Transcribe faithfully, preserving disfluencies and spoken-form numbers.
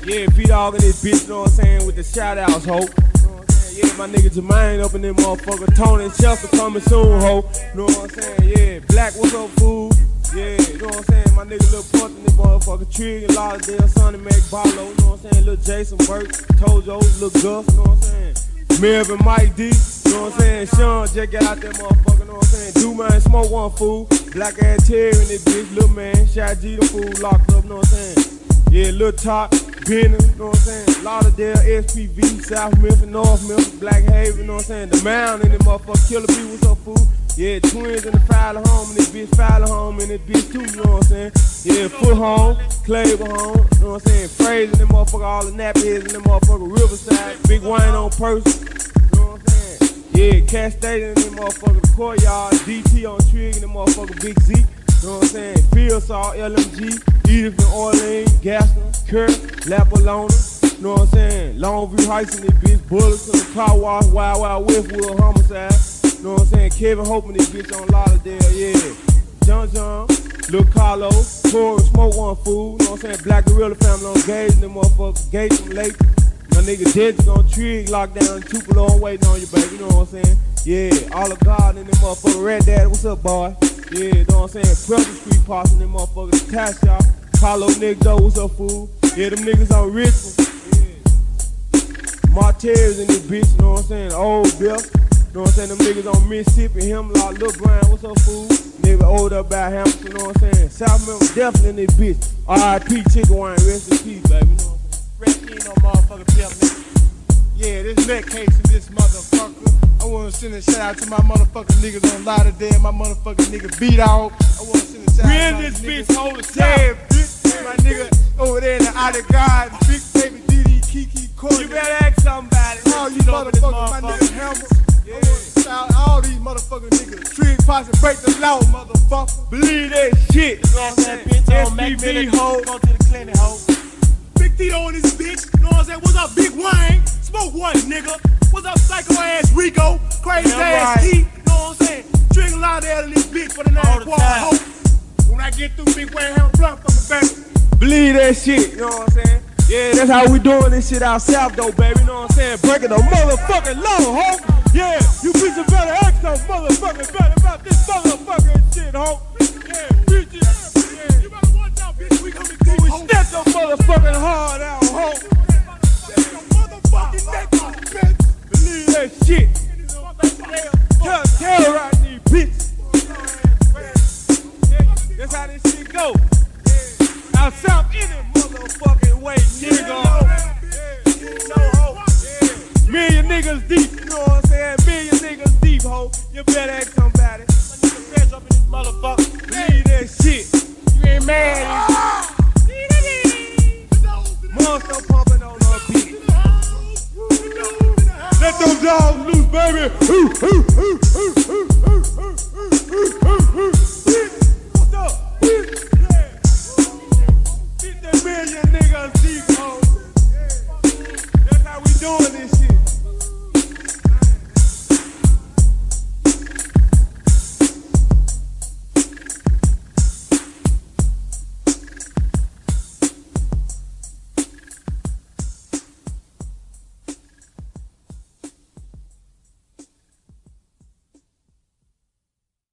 Yeah, B-Dog in this bitch, you know what I'm saying, with the shout-outs, ho. You know what I'm saying? Yeah, my nigga Jermaine up in there, motherfucker. Tony and Chester coming soon, ho. You know what I'm saying? Yeah, Black, what's up, fool? Yeah, you know what I'm saying? My nigga Lil Punch in this motherfucker. Trig and Lauderdale, Sonny Mac, Barlow, you know what I'm saying? Lil Jason Burke, Tojo, Lil Guff, you know what I'm saying? Melvin, Mike D, you know what I'm saying? Sean just got out that motherfucker, you know what I'm saying? Do man, smoke one, fool. Black ass Terry in this bitch, Lil Man, Shy G the fool, locked up, you know what I'm saying? Yeah, Lil Top, Benny, you know what I'm saying? Lauderdale, S P V, South Memphis, North Memphis, Black Haven, you know what I'm saying? The Mound in this motherfucker, Killer B, what's up, fool? Yeah, Twins in the Fowler home, and this bitch Fowler home, and this bitch too, you know what I'm saying? Yeah, Foot home, Claver home, you know what I'm saying? Fraser in this motherfucker, all the nappies in this motherfucker, Riverside, Big Wayne on Person, you know what I'm saying? Yeah, Cat Station in this motherfucker, the Courtyard, D T on Trig in this motherfucker, Big Z, you know what I'm saying? Field Saw, L M G, Edith and Orleans, Gaston, Kurt, Lapalona, you know what I'm saying? Longview Heights in this bitch, Bullets in the Car Wash, Wild Wild Westwood, Homicide. You know what I'm saying? Kevin Hope in this bitch on Lauderdale, yeah. John John, Lil Carlo, Corey, Smoke One Fool, you know what I'm saying? Black Gorilla family on Gage, them motherfuckers, Gage from Lake. My nigga Dej on Trig, locked down in Tupelo, I'm waiting on you, baby, you know what I'm saying? Yeah, all of God in them motherfuckers, Red Dad, what's up, boy? Yeah, you know what I'm saying? Preston Street Posse in them motherfuckers, Tash Shop, Carlo Nick Doe, what's up, fool? Yeah, them niggas on Richmond, yeah. Martez in this bitch, you know what I'm saying? Old Bill. You know what I'm saying? Them niggas on Mississippi, him like Lil Brian, what's up, fool? Nigga old up about Hampton, you know what I'm saying? South Memphis definitely in this bitch. R I P Chicken Wine, rest in peace, baby. You know what I'm saying? Fresh ain't no motherfucker pimp, nigga. Yeah, this neck case in this motherfucker. I wanna send a shout out to my motherfucking niggas on Lauderdale, my motherfucking nigga B-Dog. I wanna send a shout We out in to this my bitch, niggas. hold the Yeah, top. bitch. My nigga over there in the Out of God, Big Baby D D, Kiki, Courtney. You better ask somebody. All you Let's get over this motherfuckers, my motherfucker. nigga Hammer. Yeah. I wanna shout out all these motherfucking niggas. Trig Posse, break the law, motherfucker. Believe that shit. You know what I'm saying? bitch on S Mac P V, Miller, ho. go to the clinic, ho. Big Tito in this bitch, you know what I'm saying? What's up, Big Wayne? Smoke one, nigga. What's up, psycho ass Rico? Crazy Yeah, ass right. T, you know what I'm saying? Drink a lot of out of this bitch for the All nine the quad time. hope. When I get through, Big Wayne have a blunt from the back. Believe that shit, you know what I'm saying? Yeah, that's how we doing this shit out south though, baby, you know what I'm saying? Breaking the motherfucking law, ho. Yeah, you bitches better ask some motherfucking better about this motherfucking shit, ho. Yeah, bitches. Yeah. You better watch out, bitch. We coming deep, We ho. step your motherfucking hard out, ho. Shut your motherfucking neck off, bitch. Believe that shit. Tell, tell right these bitches. That's how this shit go. Out south any motherfucking way, nigga. Million niggas deep, you know what I'm saying? Million niggas deep, ho. You better ask somebody. My nigga fresh up in this motherfucker. Believe that shit. You ain't mad, Monster pumping on our beat. Let them dogs loose, baby. Ooh, ooh, ooh, ooh.